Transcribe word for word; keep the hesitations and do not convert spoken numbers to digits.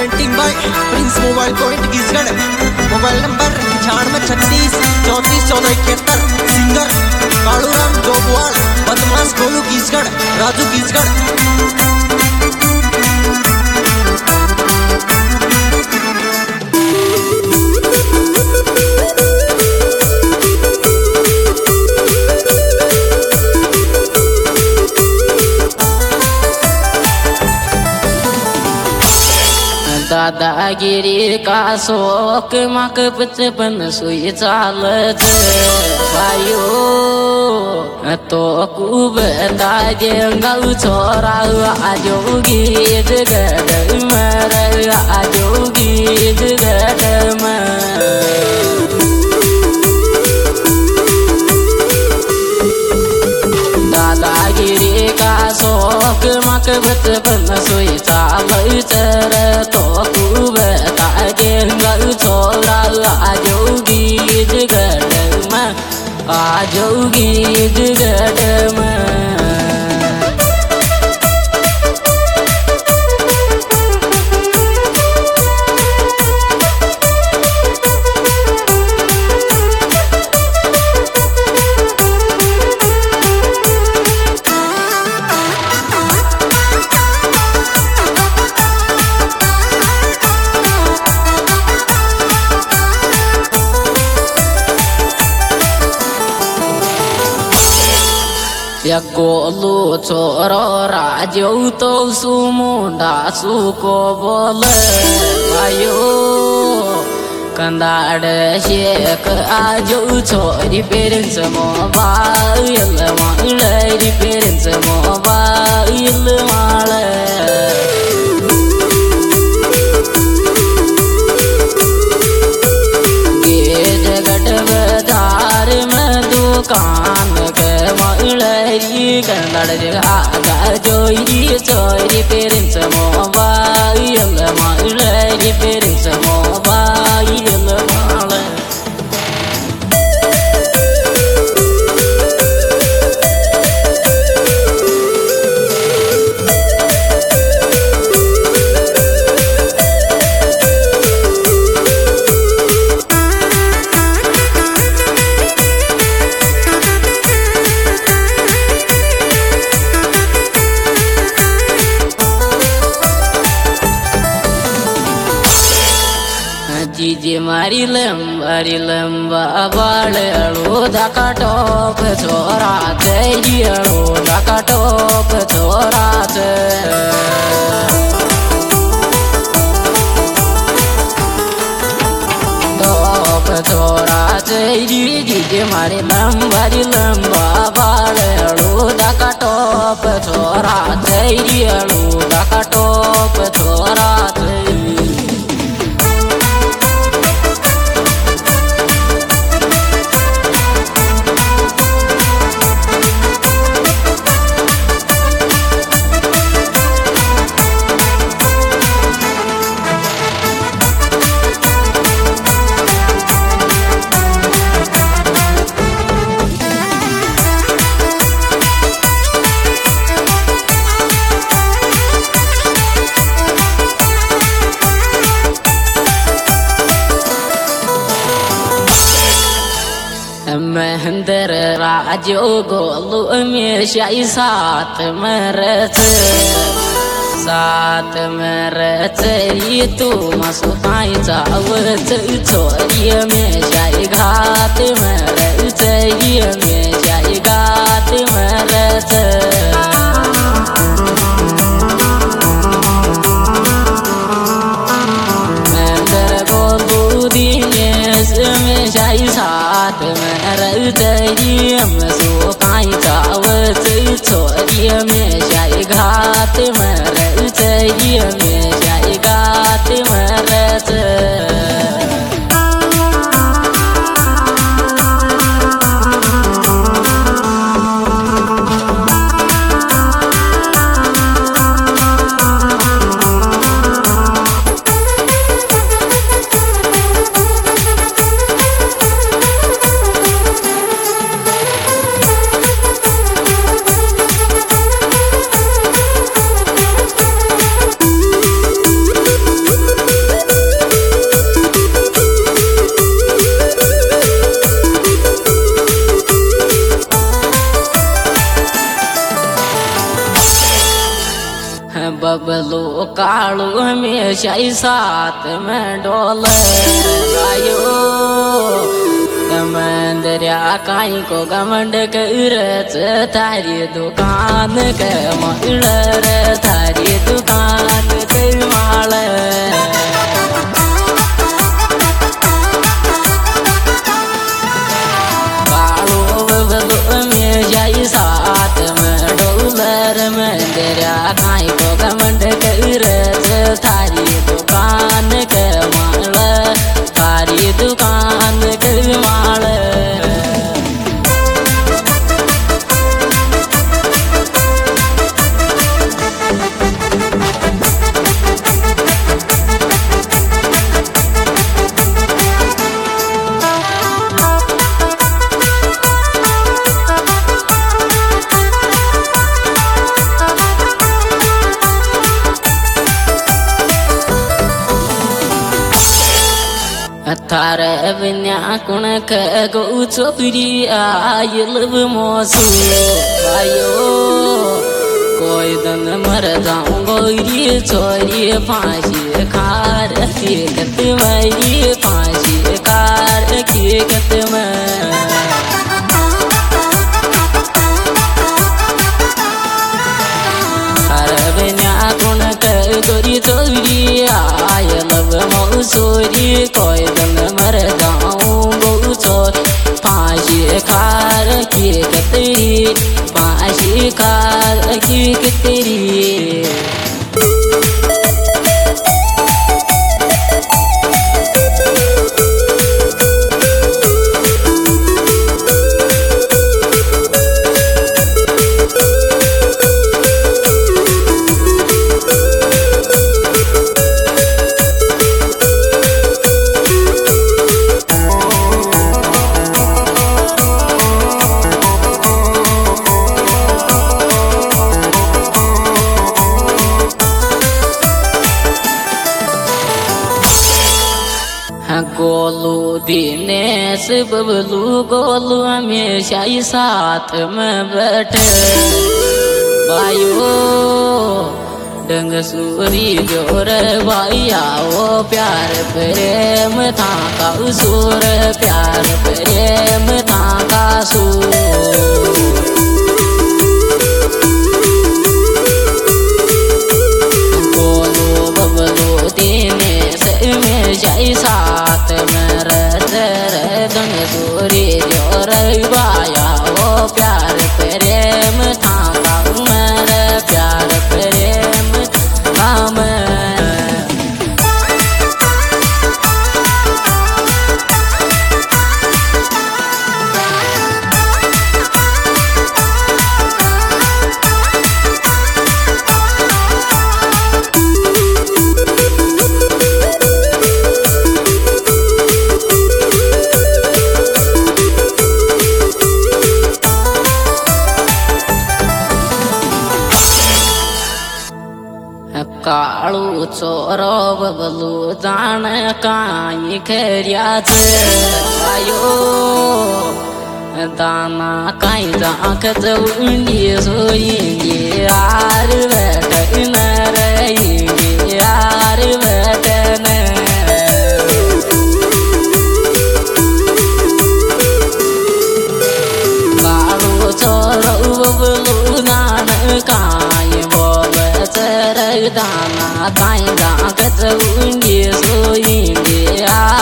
Presenting by prince mobile point Kisgarh. Mobile number छियानवे छत्तीस चौंतीस चौदह इकहत्तर। सिंगर कालूराम जोगवाल, बदमाश गोलू किसगढ़, राजू किसगढ़। दादागिरी का शौक मक बचपन सुई चालत भाइयो तो खूब दागे गौ छोरा आजोगी जगड़ मर आजोगी जगड़ मर दादागिरी का शौक मक बचपन सुई चालत तो खूब तागे गौ छोरा आजोगी जगड़ में आजोगी जगड़ में। गोलू छोरो राजो तो सुमुंडा सुको बोले भाइयो कंदाड़ शेख आजो छोरी पेरेंट्स मोबाइल मांगले पेरेंट्स मोबाइल मांगले बाजार में दुकान के मलरी कंदड़ जगह जोरी चोरी पेरेंट्स मोबाइल मलरी पेरेंट्स मोबाइल माले जीजे मारी लंबारी लंबा बाड़ो धका टोप छोरा चेड़ो धका टोप छोरा चे टोप छोरा चेड़ी जीजे मारी लंबारी लंबा बाड़ो धका टोप छोरा चेड़ो धका टोप छोरा चे। महेंद्र राजो गोलू हमेशा साथ में रहते साथ में रहते तू मस्ताई चावत छोरी हमेशा घात में रहते हमेशा घात में रहते महेंद्र गोलू दिनेश हमेशा साथ में हम सोकाई चावत छोरी हमेशा घात में रहते हमेशा घात में रहते। बबलू कालू हमेशा ही साथ में डोले आयो मंदरिया काई को गमंड करच थारी दुकान के मलर थारी दुकान के माल कालू बबलू हमेशा ही साथ में डोलर मंदरिया काई को गमंड करच थारी दुकान के माल थारी दुकान के माल थारे बिन्या कुण के गो चोपड़ी आयल मोसू आयो कोई दन मर जाऊं गोरी छोरी फांसी खार की गत मरी फांसी कार की गत में थारे बिन्या कुण के गोरी चोपड़ी आयल मौसोरी कोई दन मर जाऊं गो चोर फांसी खार की कतरी फांसी खार की कतरी गोलू दिनेश बबलू गोलू हमेशा ही साथ में बैठे भाइयों डंग सूरी जोर भाइया वो प्यार प्रेम था का सूर प्यार प्रेम था का सूर गोलू बबलू दिनेश हमेशा ही साथ में रहते रहे दंग सूरी जोर भाइया वो प्यार प्रेम था का मेरे प्यार प्रेम था मैं कालू चोरो बबलू जान काई खेरिया आयो दाना काई जाक जऊंगी सोएंगे यार बैठन रहेंगे यार बैठन कालू चोरो बबलू जान काई दाना काई दाक जऊंगी सोएंगे यार